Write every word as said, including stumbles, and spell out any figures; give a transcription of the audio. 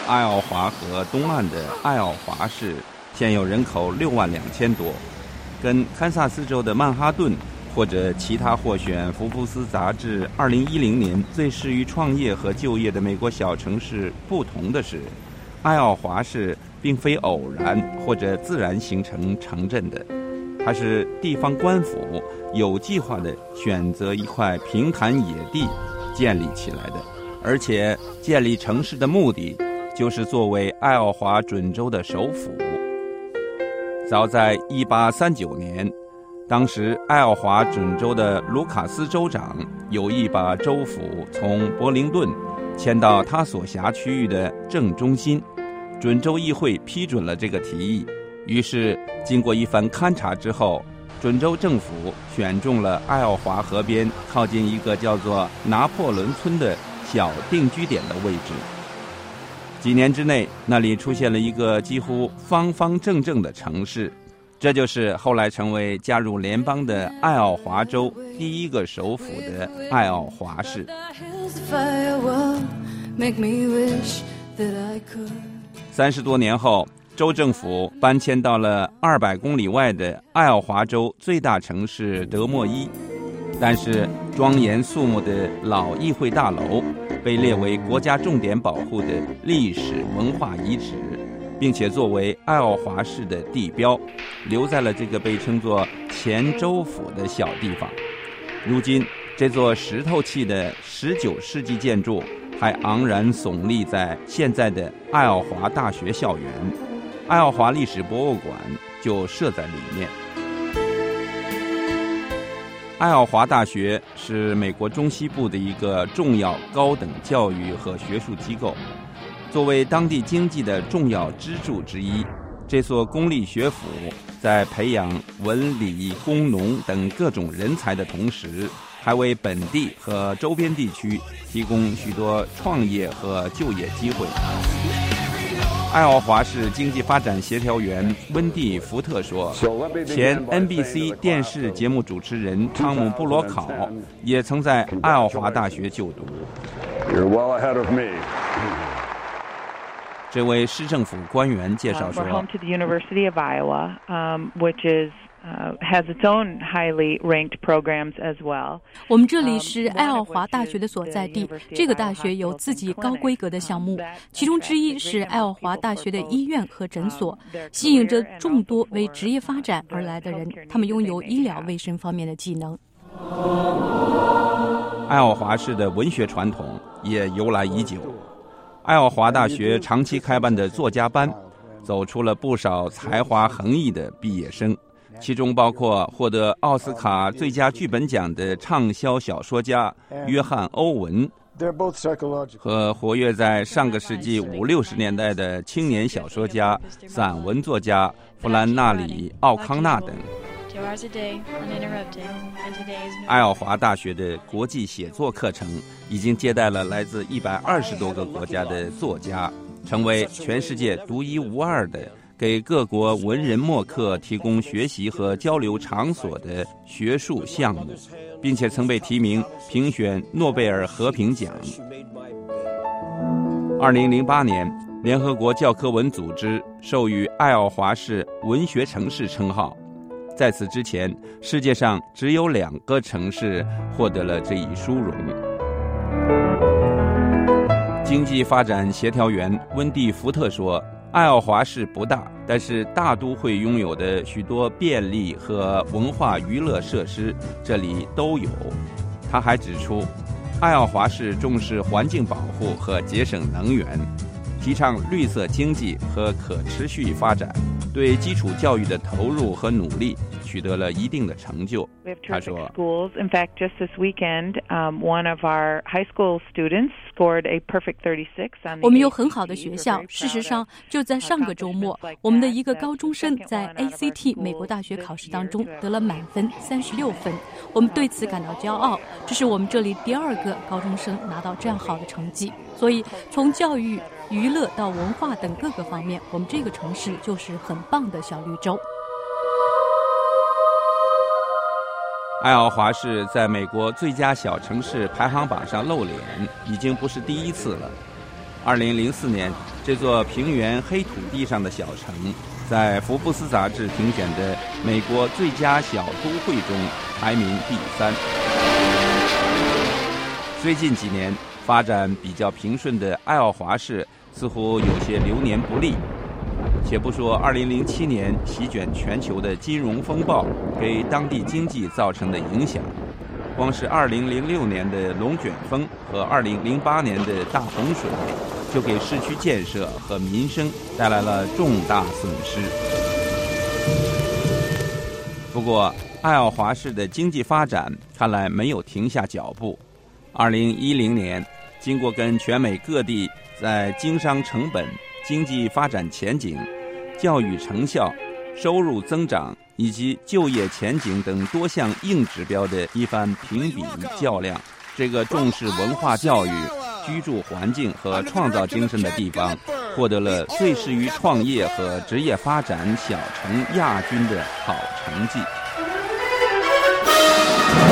爱奥华河东岸的爱奥华市现有人口六万两千多，跟堪萨斯州的曼哈顿或者其他获选福布斯杂志二零一零年最适于创业和就业的美国小城市不同的是，爱奥华市并非偶然或者自然形成城镇的，它是地方官府有计划地选择一块平坦野地建立起来的，而且建立城市的目的就是作为爱奥华准州的首府。早在一八三九年，当时爱奥华准州的卢卡斯州长有意把州府从柏林顿迁到他所辖区域的正中心，准州议会批准了这个提议。于是经过一番勘察之后，准州政府选中了爱奥华河边靠近一个叫做拿破仑村的小定居点的位置。几年之内，那里出现了一个几乎方方正正的城市，这就是后来成为加入联邦的爱奥华州第一个首府的爱奥华市。三十多年后，州政府搬迁到了二百公里外的爱奥华州最大城市德莫伊，但是庄严肃穆的老议会大楼被列为国家重点保护的历史文化遗址，并且作为爱奥华市的地标，留在了这个被称作前州府的小地方。如今，这座石头砌的十九世纪建筑还昂然耸立在现在的爱奥华大学校园，爱奥华历史博物馆就设在里面。爱奥华大学是美国中西部的一个重要高等教育和学术机构，作为当地经济的重要支柱之一，这所公立学府在培养文理工农等各种人才的同时，还为本地和周边地区提供许多创业和就业机会。爱奥华市经济发展协调员温蒂·福特说，前 N B C 电视节目主持人汤姆·布罗考也曾在爱奥华大学就读。这位市政府官员介绍说， We're home to the University of Iowa, um, which is Uh, has its own highly ranked programs as well. 我们这里是爱奥华大学的所在地，这个大学有自己高规格的项目，其中之一是爱奥华大学的医院和诊所，吸引着众多为职业发展而来的人，他们拥有医疗卫生方面的技能。 爱奥华市的文学传统也由来已久，爱奥华大学长期开办的作家班走出了不少才华横溢的毕业生，其中包括获得奥斯卡最佳剧本奖的畅销小说家约翰·欧文，和活跃在上个世纪五六十年代的青年小说家、散文作家弗兰纳里·奥康纳等。爱奥华大学的国际写作课程已经接待了来自一百二十多个国家的作家，成为全世界独一无二的给各国文人墨客提供学习和交流场所的学术项目，并且曾被提名评选诺贝尔和平奖。二零零八年，联合国教科文组织授予爱奥华市文学城市称号。在此之前，世界上只有两个城市获得了这一殊荣。经济发展协调员温蒂·福特说，爱奥华市不大，但是大都会拥有的许多便利和文化娱乐设施这里都有。他还指出，爱奥华市重视环境保护和节省能源，提倡绿色经济和可持续发展，对基础教育的投入和努力取得了一定的成就。他说 schools. In fact, just this weekend, um, one of our high school students scored a perfect thirty-six on the 我们有很好的学校，事实上就在上个周末，我们的一个高中生在 A C T 美国大学考试当中得了满分三十六分，我们对此感到骄傲，这是我们这里第二个高中生拿到这样好的成绩。所以从教育、娱乐到文化等各个方面，我们这个城市就是很棒的小绿洲。 爱奥华市在美国最佳小城市排行榜上露脸已经不是第一次了。二零零四年， 这座平原黑土地上的小城，在福布斯杂志评选的美国最佳小都会中排名第三。最近几年发展比较平顺的爱奥华市似乎有些流年不利。且不说二零零七年席卷全球的金融风暴给当地经济造成的影响，光是二零零六年的龙卷风和二零零八年的大洪水，就给市区建设和民生带来了重大损失。不过，爱奥华市的经济发展看来没有停下脚步。二零一零年，经过跟全美各地在经商成本、经济发展前景、教育成效、收入增长以及就业前景等多项硬指标的一番评比较量，这个重视文化教育、居住环境和创造精神的地方，获得了最适于创业和职业发展小城亚军的好成绩。